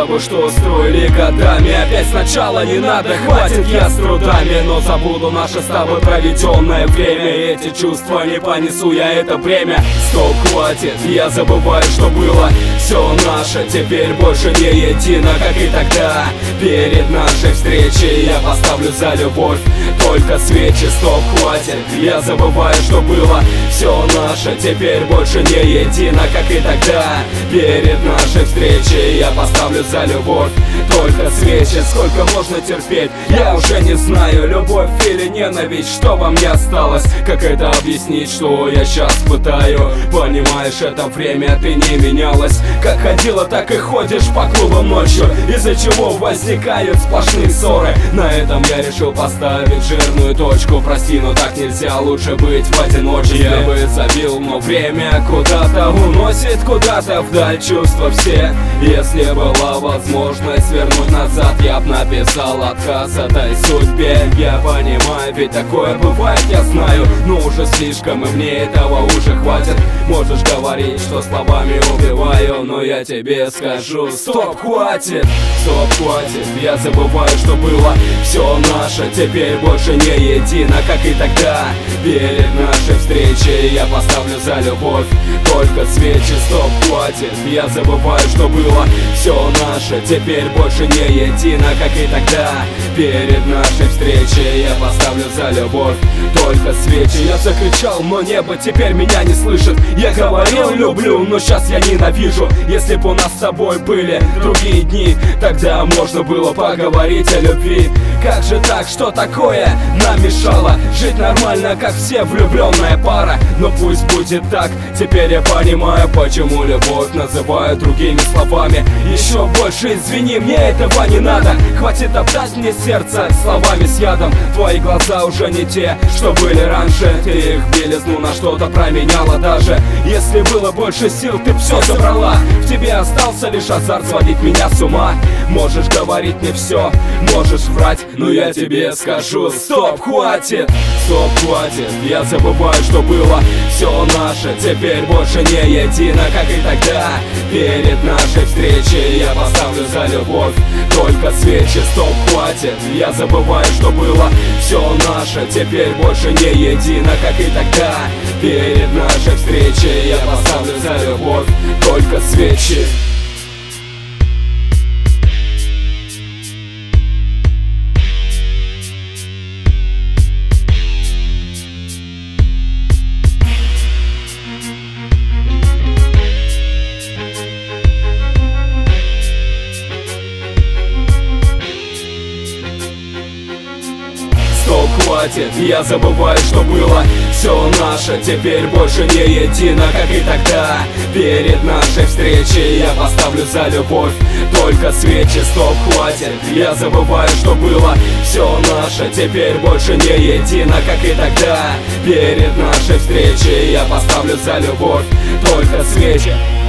тобой, что устроили годами. Опять сначала не надо, хватит, я с трудами. Но забуду наше с тобой проведенное время. Эти чувства не понесу я это бремя. Стоп, хватит, я забываю, что было. Все наше теперь больше не едино, как и тогда. Перед нашей встречей я поставлю за любовь только свечи. Стоп, хватит, я забываю, что было. Все наше теперь больше не едино, как и тогда. Перед нашей встречей я поставлю за любовь только свечи. Сколько можно терпеть, я уже не знаю. Любовь или ненависть, что во мне осталось? Как это объяснить, что я сейчас пытаю? Понимаешь, это время ты не менялась. Как ходила, так и ходишь по клубам ночью, из-за чего возникают сплошные ссоры. На этом я решил поставить жирную точку. Прости, но так нельзя, лучше быть в одиночестве. Я бы забил, но время куда-то уносит, куда-то вдаль чувства все. Если была возможность вернуть назад, я б написал отказ этой судьбе. Я понимаю, ведь такое бывает, я знаю, но уже слишком, и мне этого уже хватит. Можешь говорить, что словами убиваю, но я тебе скажу: стоп, хватит, я забываю, что было. Все наше теперь больше не едино, как и тогда. Перед нашей встречей я поставлю за любовь только свечи. Стоп, хватит, я забываю, что было. Все наше теперь больше не едино, как и тогда. Перед нашей встречей я поставлю за любовь только свечи. Я закричал, но небо теперь меня не слышит. Я говорил люблю, но сейчас я ненавижу. Если бы у нас с тобой были другие дни, тогда можно было поговорить о любви. Как же так, что такое нам мешало жить нормально, как все влюбленная пара? Но пусть будет так, теперь я понимаю, почему любовь называют другими словами. Еще больше извини, мне этого не надо. Хватит топтать мне сердце словами с ядом. Твои глаза уже не те, что были раньше. Ты их белизну на что-то променяла. Даже если было больше сил, ты все забрала. В тебе остался лишь азарт сводить меня с ума. Можешь говорить мне все, можешь врать, но я тебе скажу: стоп, хватит, я забываю, что было. Все наше теперь больше не едино, как и тогда. Перед нашей встречей я поставлю за любовь только свечи. Стоп, хватит, я забываю, что было. Все наше теперь больше не едино, как и тогда. Перед нашей встречей я поставлю за любовь только свечи. Хватит, я забываю, что было. Все наше теперь больше не едино, как и тогда. Перед нашей встречей я поставлю за любовь только свечи. Стоп, хватит, я забываю, что было. Все наше теперь больше не едино, как и тогда. Перед нашей встречей я поставлю за любовь только свечи.